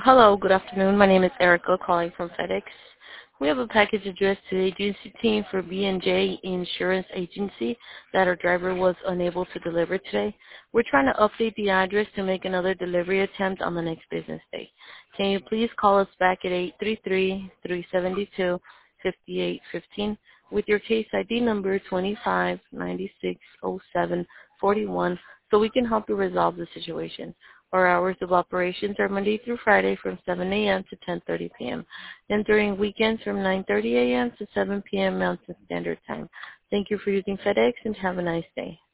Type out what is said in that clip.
Hello, good afternoon. My name is Erica calling from FedEx. We have a package addressed to the agency team for B&J Insurance Agency that our driver was unable to deliver today. We're trying to update the address to make another delivery attempt on the next business day. Can you please call us back at 833-372-5815 with your case ID number 25960741 so we can help you resolve the situation. Our hours of operations are Monday through Friday from 7 a.m. to 10:30 p.m. and during weekends from 9:30 a.m. to 7 p.m. Mountain Standard Time. Thank you for using FedEx and have a nice day.